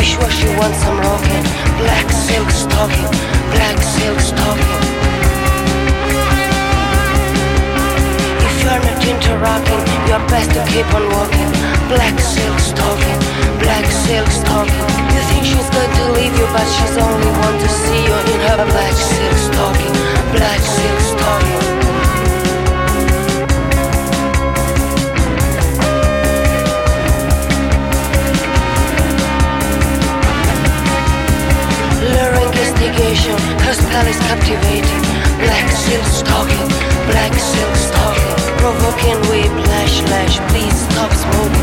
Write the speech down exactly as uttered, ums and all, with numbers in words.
sure she wants some rocking. Black silk stocking, black silk stocking. If you're not into rocking, you're best to keep on walking. Black silk stocking, black silk stocking. You think she's going to leave you, but she's only want to see you in her black silk stocking, black silk stocking. Investigation, her spell is captivating. Black silk stocking, black silk stocking. Provoking whiplash, lash, please stop smoking.